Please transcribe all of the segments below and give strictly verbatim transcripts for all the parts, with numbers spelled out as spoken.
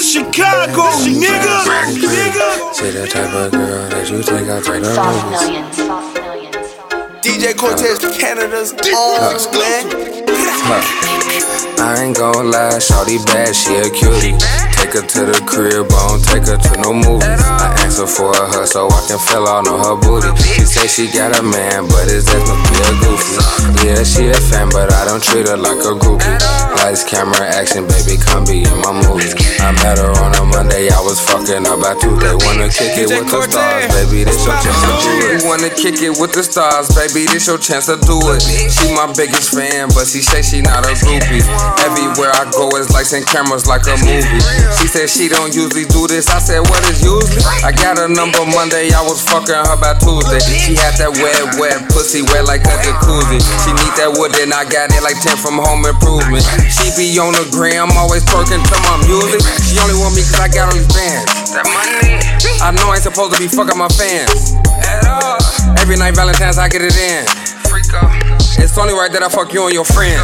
Chicago, nigga. Nigga. She the type of girl that you take out to the Sauce movies. Millions. Sauce Millions. D J Cortez, Canada's own, man. I ain't gon' lie, shawty bad, she a cutie. Take her to the crib, I don't take her to no movies. I asked her for a hug so I can feel all on her booty. She say she got a man, but his ass must be a goofy. Yeah, she a fan, but I don't treat her like a groupie. Lights, camera, action, baby, come be in my movie. I met her on a Monday, I was fucking up by Tuesday. Wanna kick it with the stars, baby, this your chance to do it. Wanna kick it with the stars, baby, this your chance to do it. She my biggest fan, but she say she not a groupie. Everywhere I go, it's lights and cameras like a movie. She said she don't usually do this. I said, what is usually? I got her number Monday, I was fucking her by Tuesday. She had that wet, wet pussy, wet like a jacuzzi. She need that wood, then I got it like ten from Home Improvement. She be on the gram, always twerking to my music. She only want me cause I got all these bands. That money. I know I ain't supposed to be fucking my fans at all. Every night Valentine's, I get it in. Freak up. It's only right that I fuck you and your friends.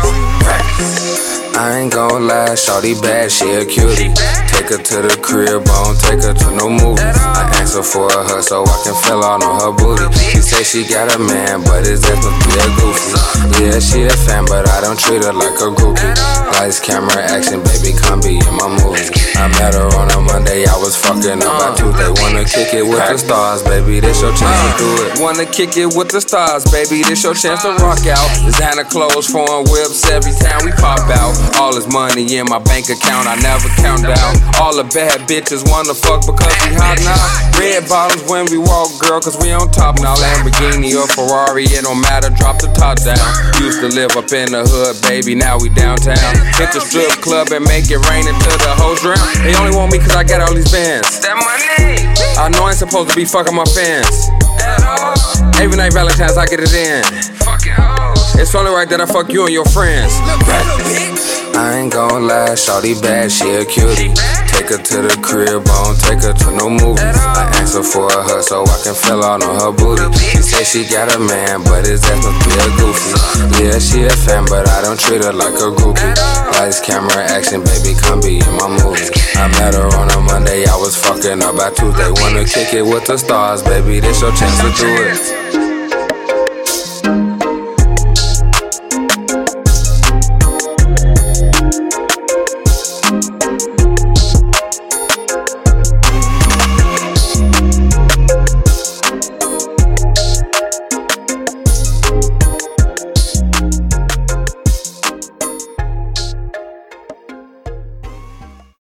I ain't gon' lie, shawty bad, she a cutie. Take her to the crib, I don't take her to no movies. I asked her for a hug so I can feel all on her booty. She say she got a man, but his ass must be a goofy. Yeah, she a fan, but I don't treat her like a groupie. Lights, camera, action, baby, come be in my movie. I met her on a Monday, I was fucking up by Tuesday. Wanna kick it with the stars, baby, this your chance to do it. Wanna kick it with the stars, baby, this your chance to rock out. Designer clothes, foreign whips, every time we pop out. All this money in my bank account, I never count down. All the bad bitches wanna fuck because we hot now. Red bottoms when we walk, girl, cause we on top now. Lamborghini or Ferrari, it don't matter, drop the top down. Used to live up in the hood, baby, now we downtown. Hit the strip club and make it rain until the hoes drown. They only want me cause I got all these bands. That money. I know I ain't supposed to be fucking my fans at all. Every night Valentine's, I get it in. Fucking hoes. It's only right that I fuck you and your friends. I ain't gon' lie, shawty bad, she a cutie. Take her to the crib, I don't take her to no movies. I asked her for a hug so I can feel all on her booty. She say she got a man, but his ass must be a goofy. Yeah, she a fan, but I don't treat her like a groupie. Lights, camera, action, baby, come be in my movie. I met her on a Monday, I was fucking up by Tuesday. Wanna kick it with the stars, baby, this your chance to do it.